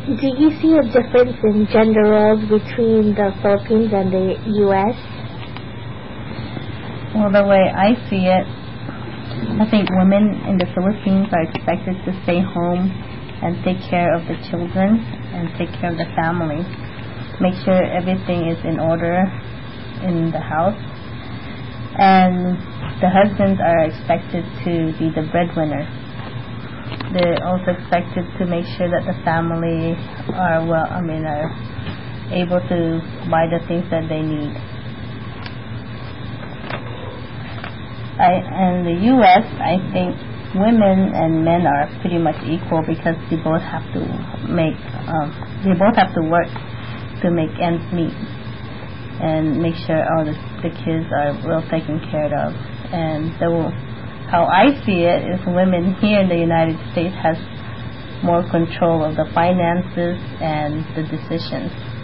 Do you see a difference in gender roles between the Philippines and the U.S.? Well, the way I see it, I think women in the Philippines are expected to stay home and take care of the children and take care of the family. Make sure everything is in order in the house. And the husbands are expected to be the breadwinner. They're also expected to make sure that the family are able to buy the things that they need. In the U.S., I think women and men are pretty much equal because they both have to work to make ends meet and make sure all the kids are well taken care of. And how I see it is women here in the United States has more control of the finances and the decisions.